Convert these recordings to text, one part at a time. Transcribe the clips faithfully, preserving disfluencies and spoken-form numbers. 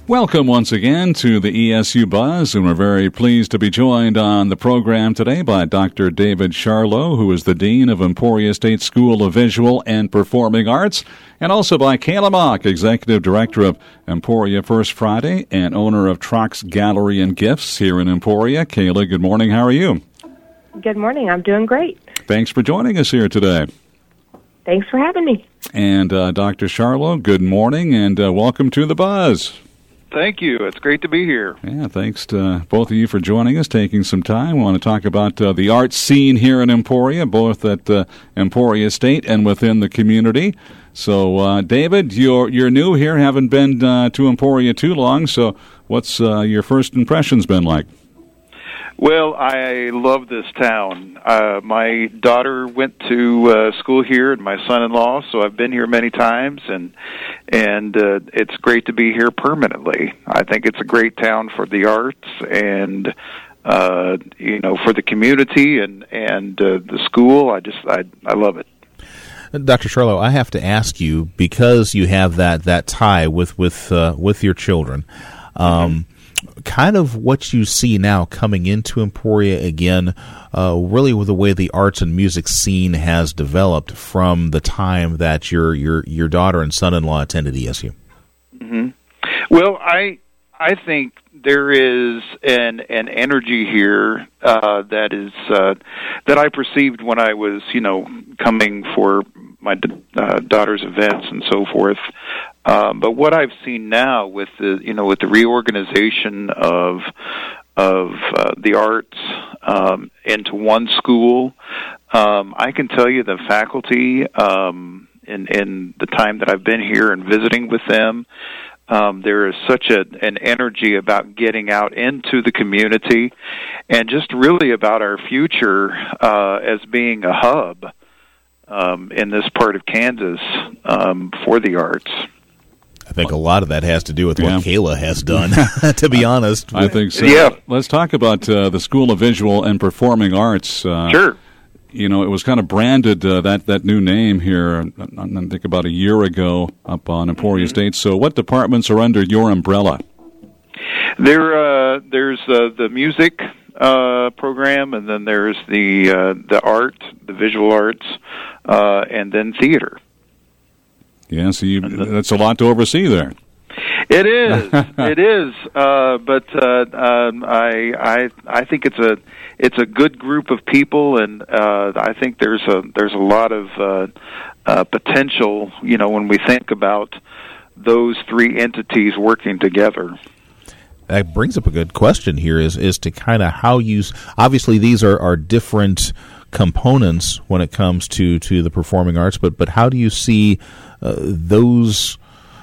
Welcome once again to the E S U Buzz, and we're very pleased to be joined on the program today by Doctor David Charlo, who is the Dean of Emporia State School of Visual and Performing Arts, and also by Kayla Mock, Executive Director of Emporia First Friday and owner of Trox Gallery and Gifts here in Emporia. Kayla, good morning. How are you? Good morning. I'm doing great. Thanks for joining us here today. Thanks for having me. And uh, Doctor Charlo, good morning, and uh, welcome to the Buzz. Thank you. It's great to be here. Yeah, thanks to both of you for joining us, taking some time. We want to talk about uh, the art scene here in Emporia, both at uh, Emporia State and within the community. So, uh, David, you're you're new here, haven't been uh, to Emporia too long. So, what's uh, your first impressions been like? Well, I love this town. Uh, my daughter went to uh, school here, and my son-in-law, so I've been here many times, and and uh, it's great to be here permanently. I think it's a great town for the arts and uh, you know for the community and and uh, the school. I just I I love it. Doctor Charlo, I have to ask you, because you have that that tie with with uh, with your children. Um, mm-hmm. Kind of what you see now coming into Emporia again, uh, really with the way the arts and music scene has developed from the time that your your your daughter and son-in-law attended E S U. Mm-hmm. Well, I I think there is an an energy here uh, that is uh, that I perceived when I was you know coming for my uh, daughter's events and so forth. Um, but what I've seen now with the you know with the reorganization of of uh, the arts um, into one school, um, I can tell you the faculty um, in in the time that I've been here and visiting with them, um, there is such a, an energy about getting out into the community, and just really about our future uh, as being a hub um, in this part of Kansas um, for the arts. I think a lot of that has to do with what yeah. Kayla has done, to be honest. I think so. Yeah. Let's talk about uh, the School of Visual and Performing Arts. Uh, sure. You know, it was kind of branded, uh, that, that new name here, I think about a year ago up on Emporia State. So what departments are under your umbrella? There, uh, there's uh, the music uh, program, and then there's the uh, the art, the visual arts, uh, and then theater. Yeah, so you, that's a lot to oversee there. It is, it is. Uh, but uh, um, I, I, I think it's a, it's a good group of people, and uh, I think there's a, there's a lot of uh, uh, potential. You know, when we think about those three entities working together. That brings up a good question here: is is to kind of how you. Obviously, these are, are different components when it comes to, to the performing arts, but but how do you see uh, those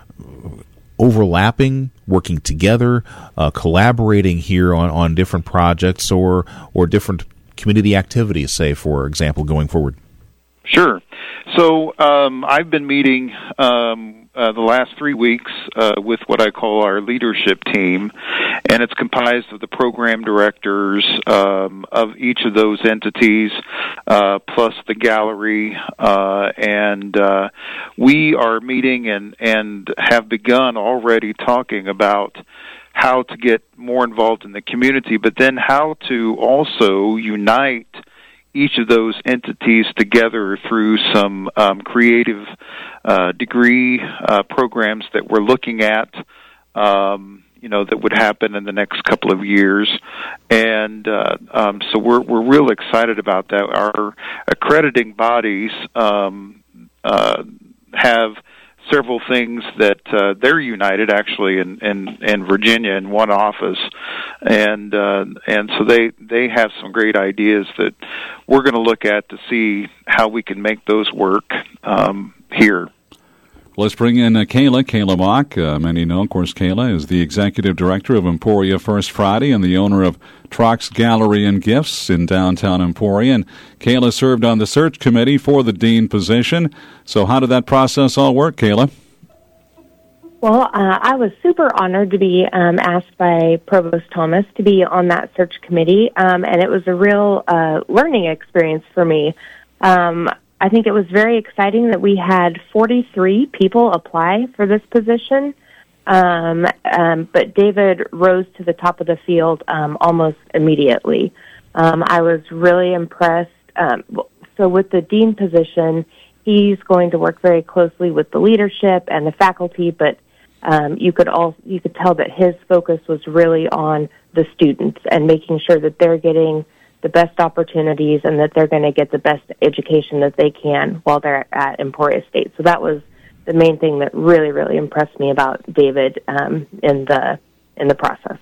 overlapping, working together, uh, collaborating here on, on different projects or or different community activities, say, for example, going forward? Sure. So um, I've been meeting um, uh, the last three weeks uh, with what I call our leadership team, and it's comprised of the program directors um, of each of those entities, uh, plus the gallery, uh, and uh, we are meeting and, and have begun already talking about how to get more involved in the community, but then how to also unite each of those entities together through some um, creative uh, degree uh, programs that we're looking at, um, you know, that would happen in the next couple of years. And uh, um, so we're we're real excited about that. Our accrediting bodies um, uh, have several things that uh, they're united actually in, in, in Virginia in one office, and uh, and so they they have some great ideas that we're going to look at to see how we can make those work um, here. Let's bring in uh, Kayla, Kayla Mock. Uh, many know, of course, Kayla is the Executive Director of Emporia First Friday and the owner of Trox Gallery and Gifts in downtown Emporia. And Kayla served on the search committee for the dean position. So how did that process all work, Kayla? Well, uh, I was super honored to be um, asked by Provost Thomas to be on that search committee, um, and it was a real uh, learning experience for me. Um, I think it was very exciting that we had forty-three people apply for this position. um, um, but David rose to the top of the field um, almost immediately. Um, I was really impressed. Um, so with the dean position, he's going to work very closely with the leadership and the faculty, but um, you could all you could tell that his focus was really on the students and making sure that they're getting the best opportunities and that they're going to get the best education that they can while they're at Emporia State. So that was the main thing that really, really impressed me about David um, in the in the process.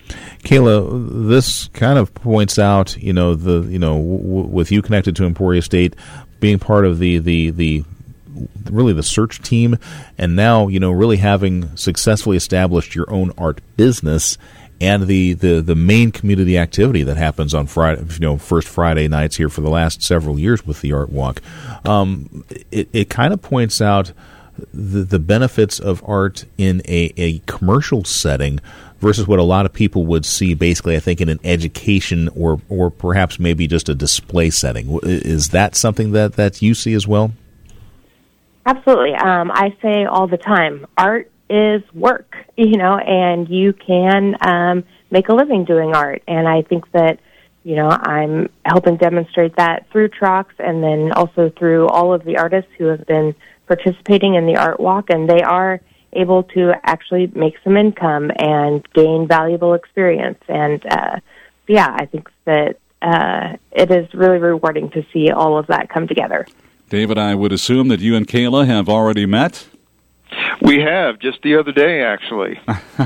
Kayla, this kind of points out, you know, the you know, w- with you connected to Emporia State, being part of the the the really the search team, and now, you know, really having successfully established your own art business and the, the, the main community activity that happens on Friday, you know, first Friday nights here for the last several years with the Art Walk. Um, it, it kind of points out the, the benefits of art in a, a commercial setting versus what a lot of people would see basically, I think, in an education or, or perhaps maybe just a display setting. Is that something that, that you see as well? Absolutely. Um, I say all the time, art is work, you know, and you can um, make a living doing art. And I think that, you know, I'm helping demonstrate that through Trox and then also through all of the artists who have been participating in the Art Walk, and they are able to actually make some income and gain valuable experience. And, uh, yeah, I think that uh, it is really rewarding to see all of that come together. David, I would assume that you and Kayla have already met? We have, just the other day, actually.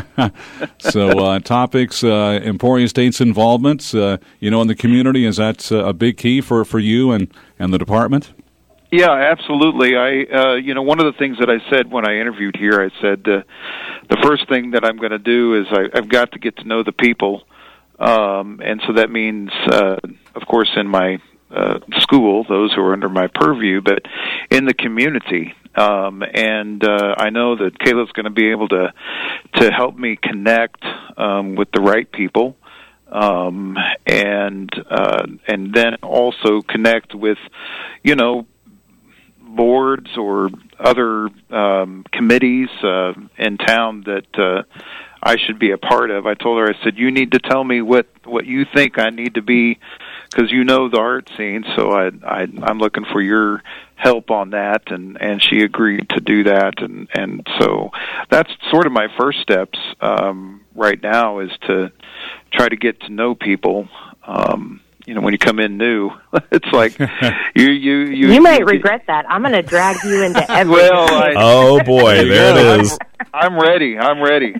So uh, topics, uh, Emporia State's involvement, uh, you know, in the community, is that uh, a big key for, for you and, and the department? Yeah, absolutely. I, uh, you know, one of the things that I said when I interviewed here, I said uh, the first thing that I'm going to do is I, I've got to get to know the people. Um, and so that means, uh, of course, in my Uh, school, those who are under my purview, but in the community. Um, and uh, I know that Kayla's going to be able to to help me connect um, with the right people, um, and uh, and then also connect with, you know, boards or other um, committees uh, in town that uh, I should be a part of. I told her, I said, you need to tell me what, what you think I need to be, because you know the art scene, so I, I, I'm looking for your help on that, and, and she agreed to do that, and, and so that's sort of my first steps um, right now, is to try to get to know people. Um, you know, when you come in new, it's like you you you. You might you, regret that. I'm going to drag you into everything. Well, I, oh boy, there it is. I'm, I'm ready. I'm ready.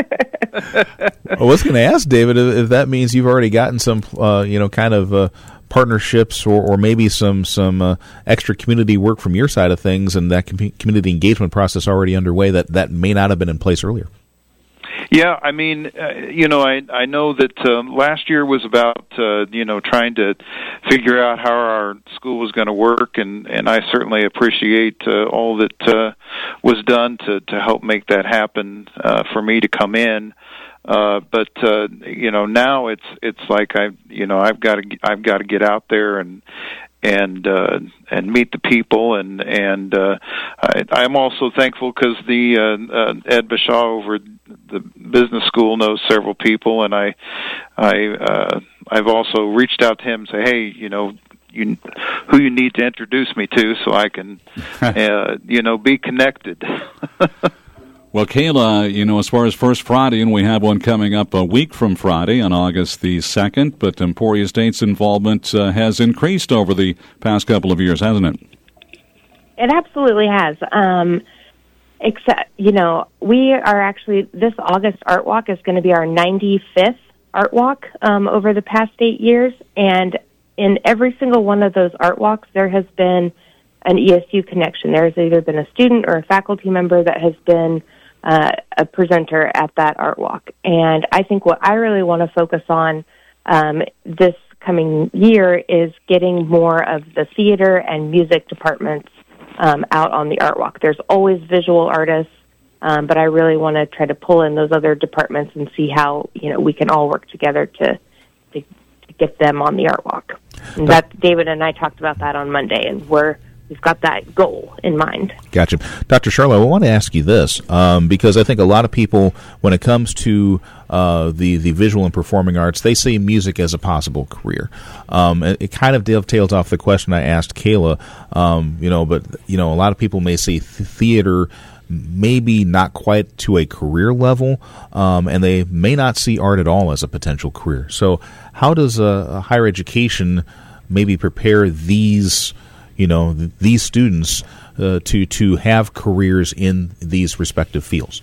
I was going to ask David if that means you've already gotten some, uh, you know, kind of uh, partnerships or, or maybe some some uh, extra community work from your side of things, and that com- community engagement process already underway that, that may not have been in place earlier. Yeah, I mean, uh, you know, I I know that uh, last year was about uh, you know trying to figure out how our school was going to work, and, and I certainly appreciate uh, all that uh, was done to, to help make that happen uh, for me to come in. Uh, but uh, you know, now it's it's like I you know I've got to I've got to get out there and. and uh, and meet the people, and and uh, I, I'm also thankful because the uh, uh, Ed Bashaw over the business school knows several people, and I I uh, I've also reached out to him and say, hey, you know, you who you need to introduce me to, so I can uh, you know be connected. Well, Kayla, you know, as far as First Friday, and we have one coming up a week from Friday on August the second, but Emporia State's involvement uh, has increased over the past couple of years, hasn't it? It absolutely has. Um, except, you know, we are actually, this August Art Walk is going to be our ninety-fifth Art Walk um, over the past eight years, and in every single one of those Art Walks, there has been an E S U connection. There has either been a student or a faculty member that has been Uh, a presenter at that Art Walk. And I think what I really want to focus on um, this coming year is getting more of the theater and music departments um, out on the Art Walk. There's always visual artists, um, but I really want to try to pull in those other departments and see how, you know, we can all work together to to, to get them on the Art Walk. And that David and I talked about that on Monday, and we're you've got that goal in mind. Gotcha. Doctor Charlo, I want to ask you this, um, because I think a lot of people, when it comes to uh, the, the visual and performing arts, they see music as a possible career. Um, it, it kind of dovetails off the question I asked Kayla, um, you know, but, you know, a lot of people may see th- theater maybe not quite to a career level, um, and they may not see art at all as a potential career. So how does a, a higher education maybe prepare these, you know, th- these students uh, to to have careers in these respective fields?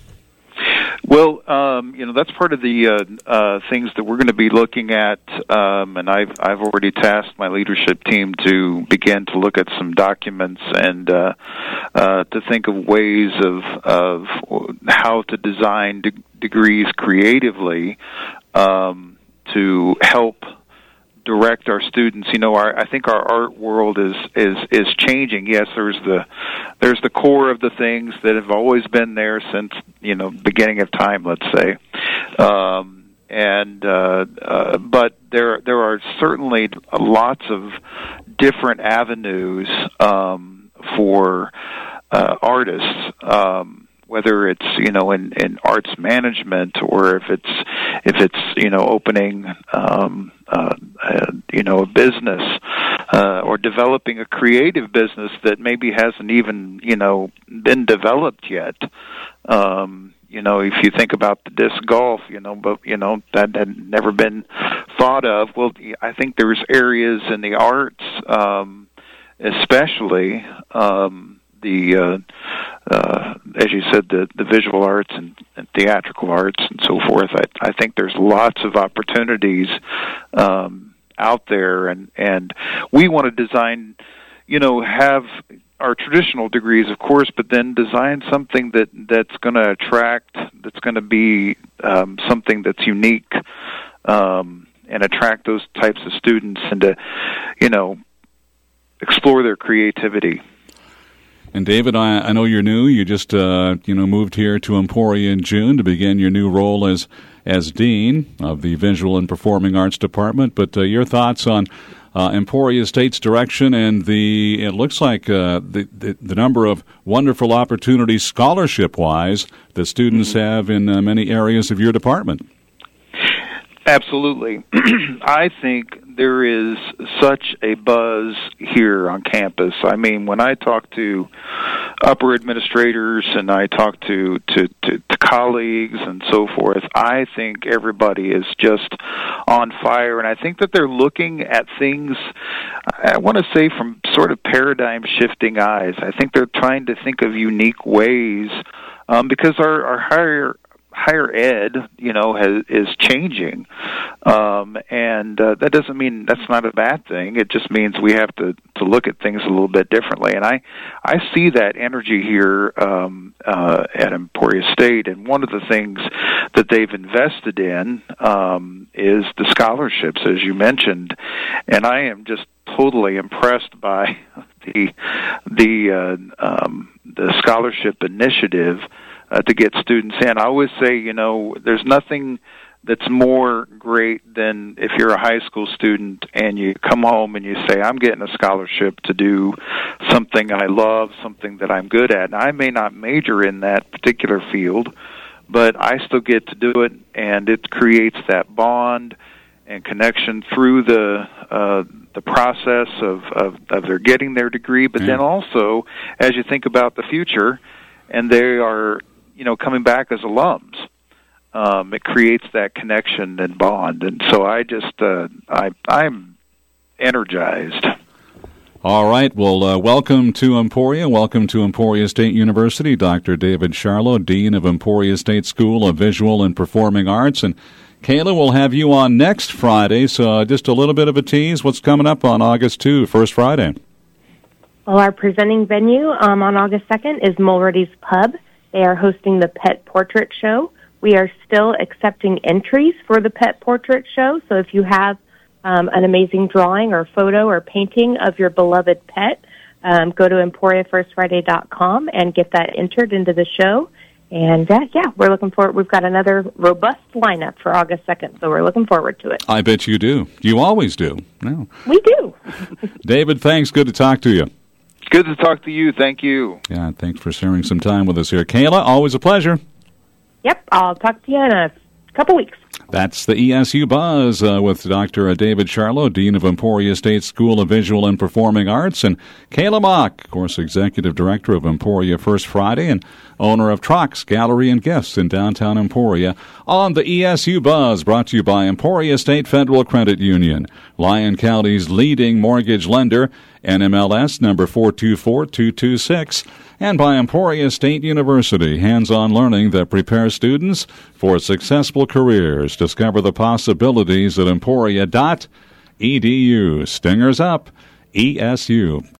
Well, um, you know, that's part of the uh, uh, things that we're going to be looking at, um, and I've I've already tasked my leadership team to begin to look at some documents and uh, uh, to think of ways of of how to design de- degrees creatively um, to help direct our students. You know, our, I think our art world is is is changing. Yes, there's the there's the core of the things that have always been there since, you know, beginning of time, let's say. Um, and uh, uh, but there there are certainly lots of different avenues um, for uh, artists. Um, whether it's, you know, in, in arts management, or if it's if it's you know opening um, uh, uh, you know a business uh, or developing a creative business that maybe hasn't even you know been developed yet. Um, you know, if you think about the disc golf, you know, but you know that had never been thought of. Well, I think there's areas in the arts, um, especially. Um, The, uh, uh, as you said, the, the visual arts and, and theatrical arts and so forth. I, I think there's lots of opportunities um, out there, and, and we want to design, you know, have our traditional degrees, of course, but then design something that, that's going to attract, that's going to be um, something that's unique um, and attract those types of students and to, you know, explore their creativity. And David, I, I know you're new. You just uh, you know moved here to Emporia in June to begin your new role as as dean of the Visual and Performing Arts Department. But uh, your thoughts on uh, Emporia State's direction and the it looks like uh, the, the the number of wonderful opportunities scholarship wise that students mm-hmm. have in uh, many areas of your department. Absolutely. I think there is such a buzz here on campus. I mean, when I talk to upper administrators and I talk to, to, to, to colleagues and so forth, I think everybody is just on fire. And I think that they're looking at things, I want to say, from sort of paradigm-shifting eyes. I think they're trying to think of unique ways um, because our, our higher higher ed, you know, has, is changing, um, and uh, that doesn't mean that's not a bad thing. It just means we have to, to look at things a little bit differently. And I, I see that energy here um, uh, at Emporia State. And one of the things that they've invested in um, is the scholarships, as you mentioned. And I am just totally impressed by the the uh, um, the scholarship initiative. Uh, to get students in. I always say, you know, there's nothing that's more great than if you're a high school student and you come home and you say, I'm getting a scholarship to do something I love, something that I'm good at. And I may not major in that particular field, but I still get to do it, and it creates that bond and connection through the uh, the process of, of, of their getting their degree. But yeah. then also, as you think about the future, and they are, you know, coming back as alums, um, it creates that connection and bond. And so I just, uh, I, I'm energized. All right. Well, uh, welcome to Emporia. Welcome to Emporia State University. Doctor David Charlo, Dean of Emporia State School of Visual and Performing Arts. And Kayla, we'll have you on next Friday. So uh, just a little bit of a tease. What's coming up on August second, first Friday? Well, our presenting venue um, on August second is Mulready's Pub. They are hosting the Pet Portrait Show. We are still accepting entries for the Pet Portrait Show, so if you have um, an amazing drawing or photo or painting of your beloved pet, um, go to emporia first friday dot com and get that entered into the show. And, uh, yeah, we're looking forward. We've got another robust lineup for August second, so we're looking forward to it. I bet you do. You always do. No. We do. David, thanks. Good to talk to you. It's good to talk to you. Thank you. Yeah, thanks for sharing some time with us here. Kayla, always a pleasure. Yep, I'll talk to you in a couple weeks. That's the E S U Buzz uh, with Doctor David Charlo, Dean of Emporia State School of Visual and Performing Arts, and Kayla Mock, of course, Executive Director of Emporia First Friday and owner of Trox Gallery and Gifts in downtown Emporia, on the E S U Buzz, brought to you by Emporia State Federal Credit Union, Lyon County's leading mortgage lender, N M L S number four two four two two six, and by Emporia State University, hands-on learning that prepares students for successful careers. Discover the possibilities at emporia dot e d u. Stingers up, E S U.